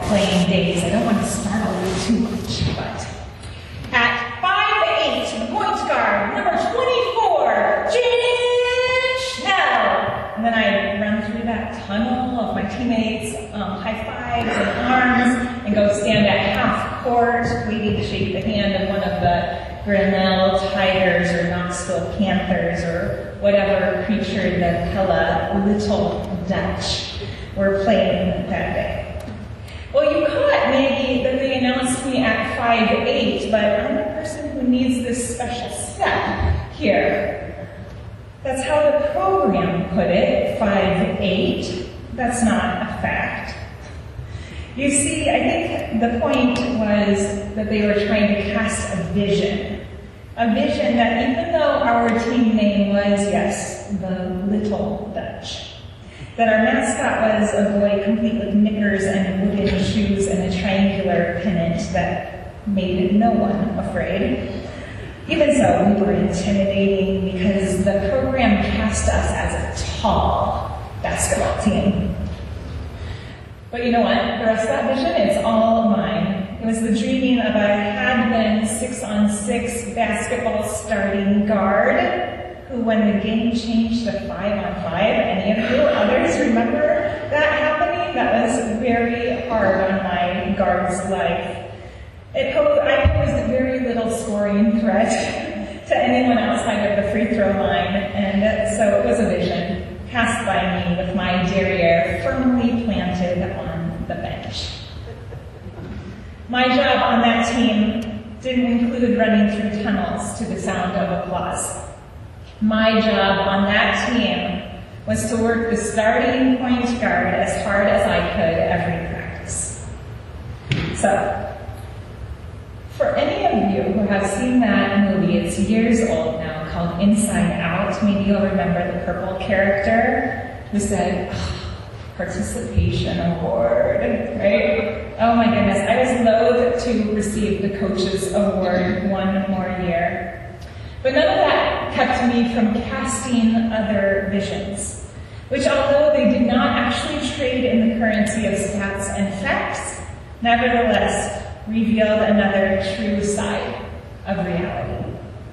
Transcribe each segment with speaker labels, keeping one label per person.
Speaker 1: playing days. I don't want to startle you too much, but at 5'8", the point guard, number 24, Jaden Schnell. And then I run through that tunnel of my teammates, high fives and arms, and go stand at half court, waiting to shake the hand of one of the Grinnell Tigers or Knoxville Panthers or whatever creature the Pella Little Dutch were playing that day. Well, you caught maybe that they announced me at 5'8", but I'm the person who needs this special step here. That's how the program put it, 5'8". That's not a fact. You see, I think the point was that they were trying to cast a vision that even though our team name was, yes, the Little Dutch, that our mascot was a boy complete with knickers and wooden shoes and a triangular pennant that made no one afraid. Even so, we were intimidating because the program cast us as a tall basketball team. But you know what? The rest of that vision, it's all mine. It was the dreaming of a Hadlin 6-on-6 basketball starting guard who, when the game changed to 5-on-5, any of you others remember that happening? That was very hard on my guard's life. I posed a very little scoring threat to anyone outside of the free throw line, and so it was a vision cast by me with my derriere firmly planted on the bench. My job on that team didn't include running through tunnels to the sound of applause. My job on that team was to work the starting point guard as hard as I could every practice. So, for any of you who have seen that movie, it's years old now, called Inside Out, maybe you'll remember the purple character who said, participation award, right? Oh my goodness, I was loath to receive the coach's award one more year. But none of that kept me from casting other visions, which although they did not actually trade in the currency of stats and facts, nevertheless revealed another true side of reality.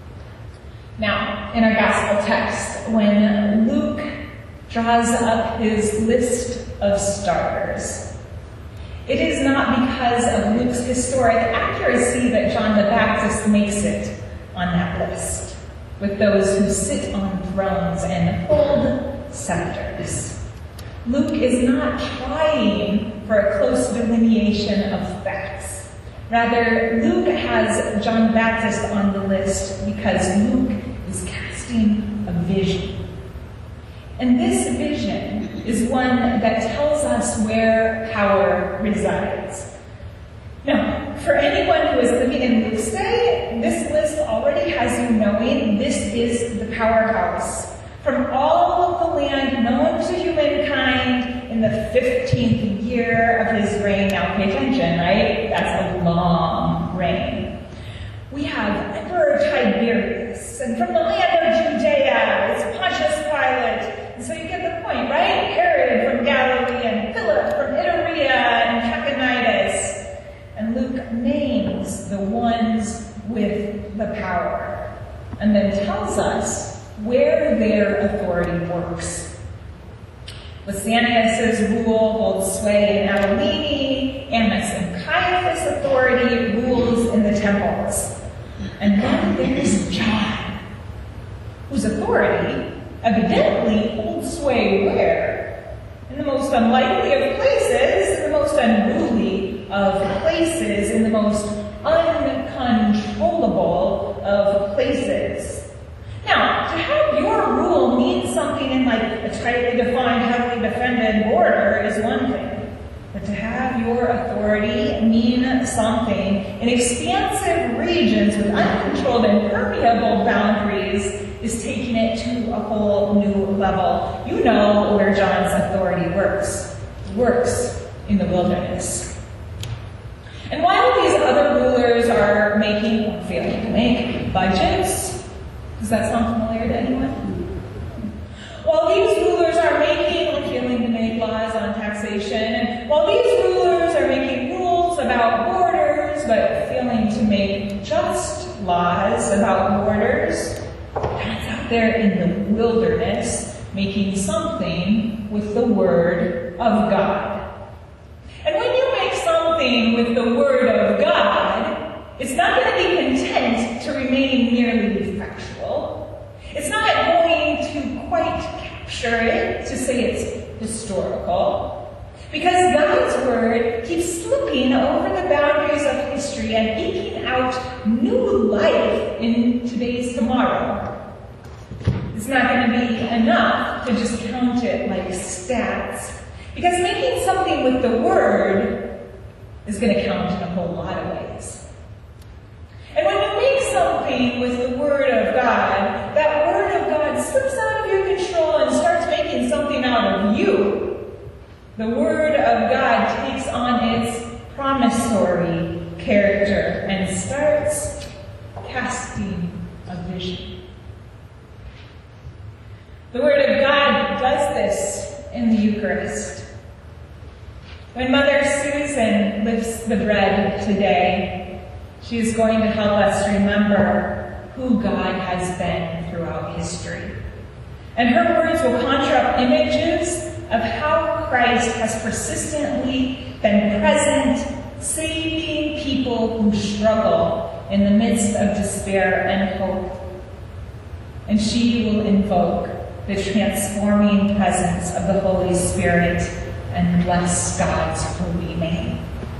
Speaker 1: Now, in our gospel text, when Luke draws up his list of starters, it is not because of Luke's historic accuracy that John the Baptist makes it on that list, with those who sit on thrones and hold scepters. Luke is not trying for a close delineation of facts. Rather, Luke has John the Baptist on the list because Luke is casting a vision. And this vision is one that tells us where power resides. Now, for anyone who is living in Luke's day, this list already has you knowing this is the powerhouse. From all of the land known to humankind in the 15th year of his reign. Now pay attention, right? That's a long reign. We have Emperor Tiberius, and from the land of Judea, it's Pontius Pilate. And so you get the point, right? Herod from Galilee, and Philip from Iturea, and Trachonitis. And Luke names the ones with the power, and then tells us where their authority works. Lysanias' rule holds sway in Abilene, Annas and Caiaphas' authority rules in the temples. And then there's John, whose authority evidently holds sway where? In the most unlikely of places, in the most unruly of places, in the most uncontrollable of places. Now, to have your rule mean something in like a tightly defined, heavily defended border is one thing. But to have your authority mean something in expansive regions with uncontrolled and permeable boundaries is taking it to a whole new level. You know where John's authority works. It works in the wilderness. And while these other rulers are making or failing to make budgets, does that sound familiar to anyone? While these rulers are making or failing to make laws on taxation, and while these rulers are making about borders. God's out there in the wilderness making something with the Word of God. And when you make something with the Word of God, it's not going to be content to remain merely factual. It's not going to quite capture it to say it's historical. Because God's Word keeps slipping over the boundaries of history and eking out new life in today's tomorrow. It's not going to be enough to just count it like stats. Because making something with the Word is going to count in a whole lot of ways. And when you make something with the Word of God, that Word of God slips out of your control and starts making something out of you. The Word of God takes on its promissory character and starts casting a vision. The Word of God does this in the Eucharist. When Mother Susan lifts the bread today, she is going to help us remember who God has been throughout history. And her words will conjure up images of how Christ has persistently been present, saving people who struggle in the midst of despair and hope. And she will invoke the transforming presence of the Holy Spirit and bless God's holy name.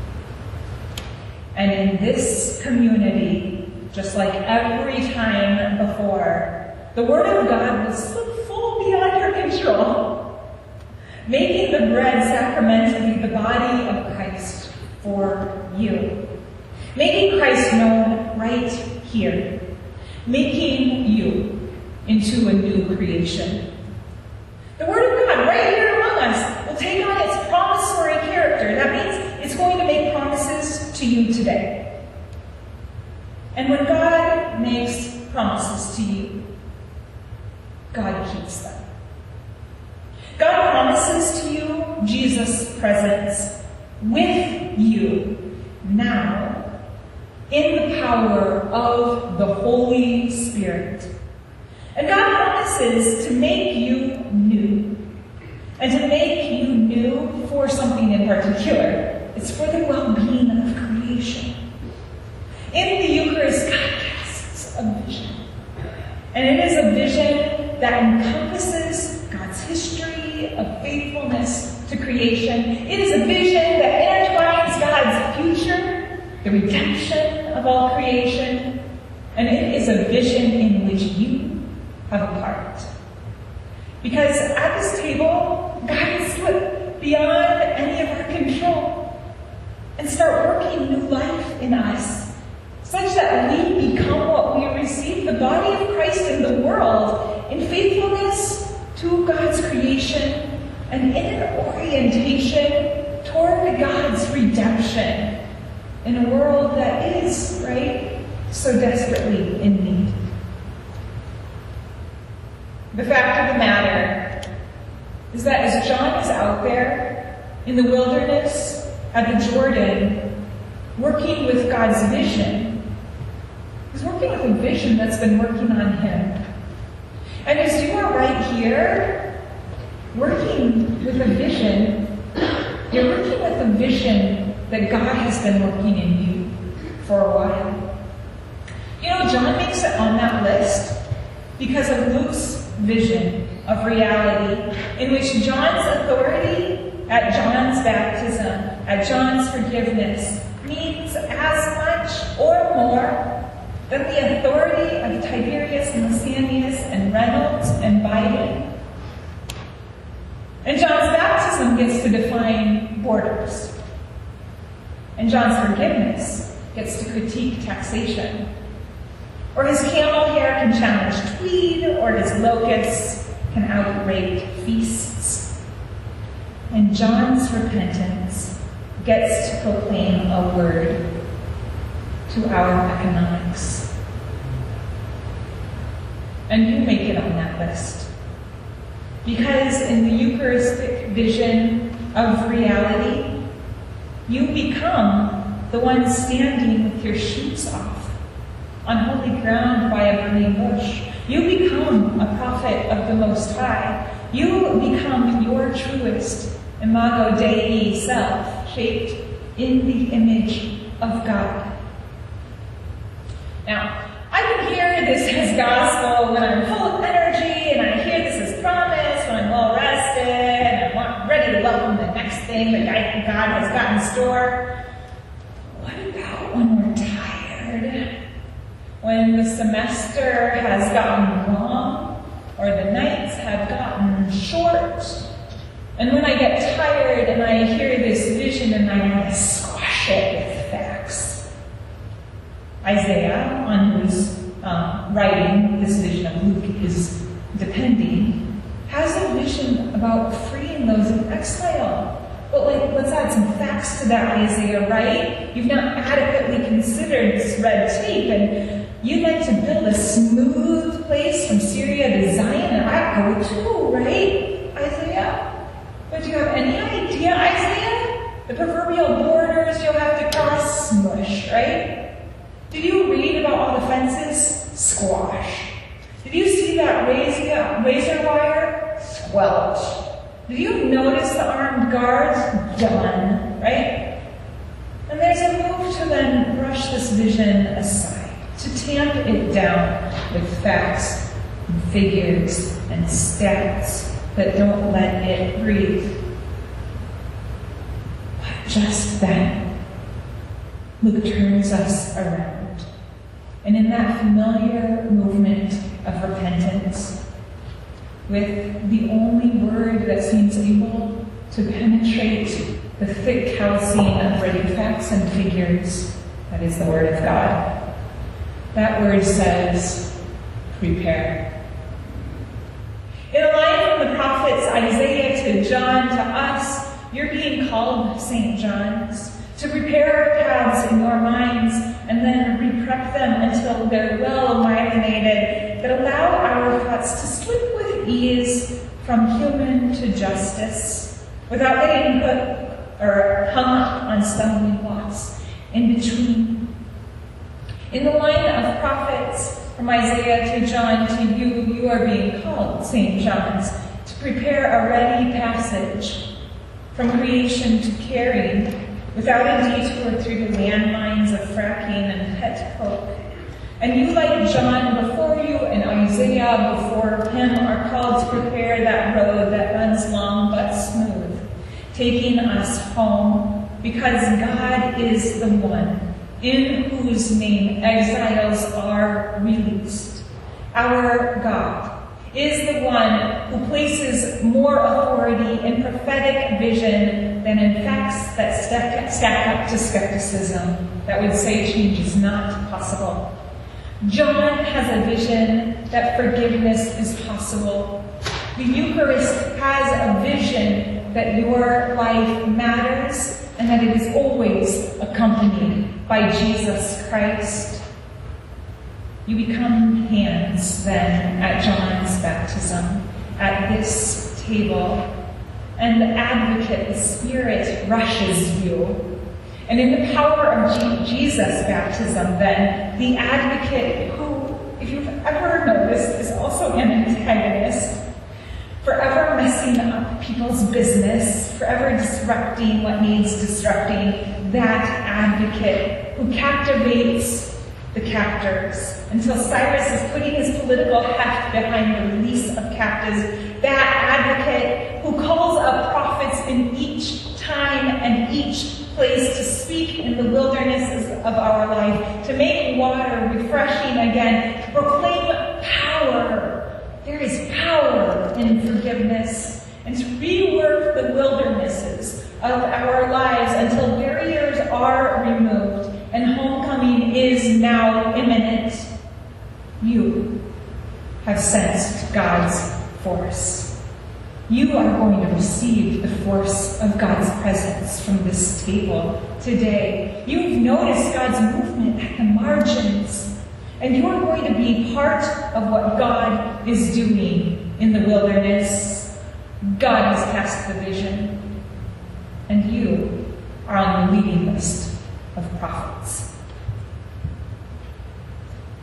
Speaker 1: And in this community, just like every time before, the Word of God will slip full beyond your control, making the bread sacramentally the body of Christ for you. Making Christ known right here. Making you into a new creation. The Word of God right here among us will take on its promissory character. That means it's going to make promises to you today. And when God makes promises to you, God keeps them. God promises to you Jesus' presence with you now in the power of the Holy Spirit. And God promises to make you new. And to make you new for something in particular. It's for the well-being of creation. In the Eucharist, God casts a vision. And it is a vision that encompasses God's history of faithfulness to creation. It is a vision that intertwines God's future, the redemption of all creation. And it is a vision in which you have a part. Because at this table, God can slip beyond any of our control and start working new life in us, such that we become what we receive, the body of Christ in the world, in faithfulness to God's creation and in an orientation toward God's redemption in a world that is, right, so desperately in need. The fact of the matter is that as John is out there in the wilderness at the Jordan, working with God's vision, he's working with a vision that's been working on him. And as you are right here, working with a vision, you're working with a vision that God has been working in you for a while. You know, John makes it on that list because of Luke's vision of reality, in which John's authority at John's baptism, at John's forgiveness, means as much or more than the authority of Tiberius and Lysanias and Reynolds and Biden. And John's baptism gets to define borders. And John's forgiveness gets to critique taxation. Or his camel hair can challenge tweed, or his locusts can outrate feasts. And John's repentance gets to proclaim a word to our economics. And you make it on that list. Because in the Eucharistic vision of reality, you become the one standing with your shoes off, on holy ground by a burning bush. You become a prophet of the Most High. You become your truest imago Dei self, shaped in the image of God. Now, I can hear this as gospel when I'm full of energy, and I hear this as promise when I'm well rested, and I'm ready to welcome the next thing that God has got in store. What about when we're tired? When the semester has gotten long, or the nights have gotten short, and when I get tired and I hear this vision and I want to squash it with facts. Isaiah, on whose writing this vision of Luke is depending, has a vision about freeing those in exile. But let's add some facts to that, Isaiah, right? You've not adequately considered this red tape, and you'd like to build a smooth place from Syria to Zion, and I go too, right, Isaiah? But do you have any idea, Isaiah? The proverbial borders you'll have to cross, smush, right? Did you read about all the fences? Squash. Did you see that razor wire? Squelch. Did you notice the armed guards? Done, right? And there's a move to then brush this vision aside, to tamp it down with facts and figures and stats that don't let it breathe. But just then, Luke turns us around. And in that familiar movement of repentance, with the only word that seems able to penetrate the thick calcine of ready facts and figures, that is the Word of God. That word says, prepare. In a line from the prophets Isaiah to John to us, you're being called, St. John's, to prepare paths in your minds and then re-prep them until they're well myelinated that allow our thoughts to slip with ease from human to justice without getting put or hung up on stumbling blocks in between. In the line of prophets from Isaiah to John to you, you are being called, St. John's, to prepare a ready passage from creation to caring, without a detour through the landmines of fracking and pet coke. And you, like John before you and Isaiah before him, are called to prepare that road that runs long but smooth, taking us home, because God is the one in whose name exiles are released. Our God is the one who places more authority in prophetic vision than in facts that stack up to skepticism that would say change is not possible. John has a vision that forgiveness is possible. The Eucharist has a vision that your life matters and that it is always accompanied by Jesus Christ. You become hands then at John's baptism, at this table, and the advocate, the Spirit, rushes you. And in the power of Jesus' baptism then, the advocate who, if you've ever noticed, is also an antagonist, forever messing up people's business, forever disrupting what needs disrupting, that advocate who captivates the captors until Cyrus is putting his political heft behind the release of captives, that advocate who calls up prophets in each time and each place to speak in the wildernesses of our life, to make water refreshing again, to proclaim power. There is power in forgiveness, and to rework the wildernesses of our lives until barriers are removed and homecoming is now imminent. You have sensed God's force. You are going to receive the force of God's presence from this table today. You've noticed God's movement at the margins, and you're going to be part of what God is doing in the wilderness. God has cast the vision, and you are on the leading list of prophets.